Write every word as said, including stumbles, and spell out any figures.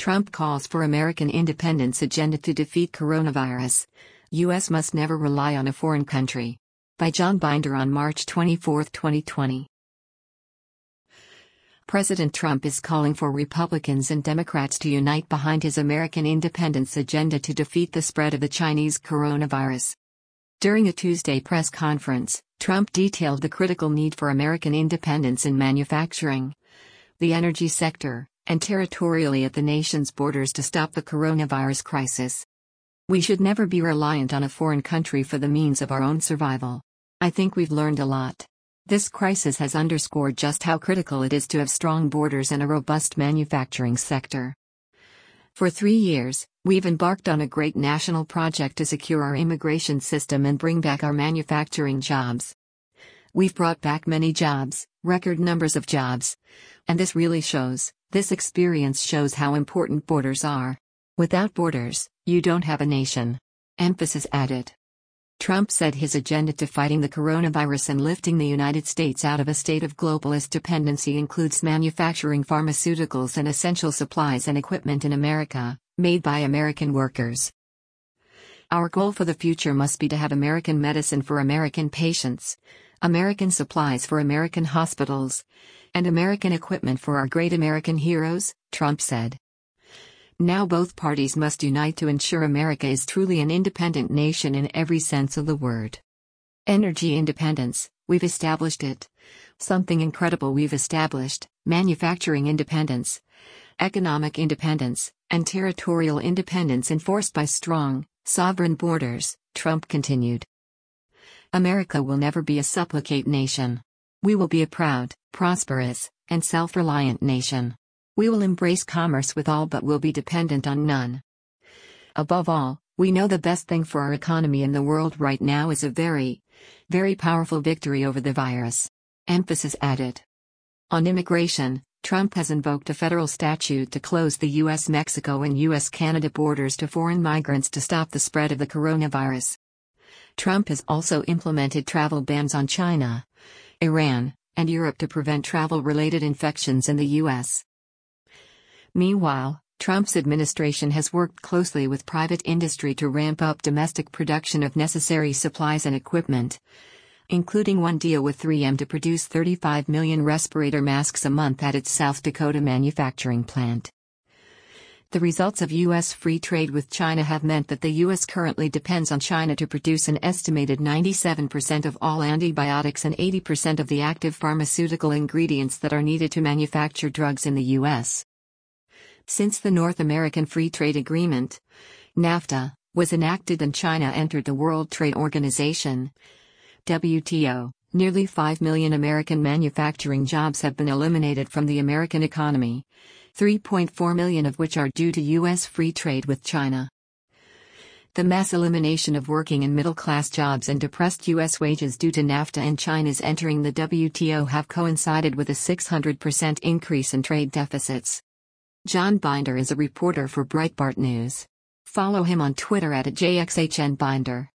Trump calls for American independence agenda to defeat coronavirus. U S must never rely on a foreign country. By John Binder on March twenty-fourth, twenty twenty. President Trump is calling for Republicans and Democrats to unite behind his American independence agenda to defeat the spread of the Chinese coronavirus. During a Tuesday press conference, Trump detailed the critical need for American independence in manufacturing, the energy sector, and territorially at the nation's borders to stop the coronavirus crisis. We should never be reliant on a foreign country for the means of our own survival. I think we've learned a lot. This crisis has underscored just how critical it is to have strong borders and a robust manufacturing sector. For three years, we've embarked on a great national project to secure our immigration system and bring back our manufacturing jobs. We've brought back many jobs, record numbers of jobs. And this really shows, this experience shows how important borders are. Without borders, you don't have a nation. Emphasis added. Trump said his agenda to fighting the coronavirus and lifting the United States out of a state of globalist dependency includes manufacturing pharmaceuticals and essential supplies and equipment in America, made by American workers. Our goal for the future must be to have American medicine for American patients, American supplies for American hospitals, and American equipment for our great American heroes, Trump said. Now both parties must unite to ensure America is truly an independent nation in every sense of the word. Energy independence, we've established it. Something incredible we've established, manufacturing independence, economic independence, and territorial independence enforced by strong, sovereign borders, Trump continued. America will never be a supplicate nation. We will be a proud, prosperous, and self-reliant nation. We will embrace commerce with all but will be dependent on none. Above all, we know the best thing for our economy in the world right now is a very, very powerful victory over the virus. Emphasis added. On immigration, Trump has invoked a federal statute to close the U S Mexico and U S Canada borders to foreign migrants to stop the spread of the coronavirus. Trump has also implemented travel bans on China, Iran, and Europe to prevent travel-related infections in the U S. Meanwhile, Trump's administration has worked closely with private industry to ramp up domestic production of necessary supplies and equipment, including one deal with three M to produce thirty-five million respirator masks a month at its South Dakota manufacturing plant. The results of U S free trade with China have meant that the U S currently depends on China to produce an estimated ninety-seven percent of all antibiotics and eighty percent of the active pharmaceutical ingredients that are needed to manufacture drugs in the U S. Since the North American Free Trade Agreement, NAFTA, was enacted and China entered the World Trade Organization, W T O, nearly five million American manufacturing jobs have been eliminated from the American economy, three point four million of which are due to U S free trade with China. The mass elimination of working and middle-class jobs and depressed U S wages due to NAFTA and China's entering the W T O have coincided with a six hundred percent increase in trade deficits. John Binder is a reporter for Breitbart News. Follow him on Twitter at J X H N Binder.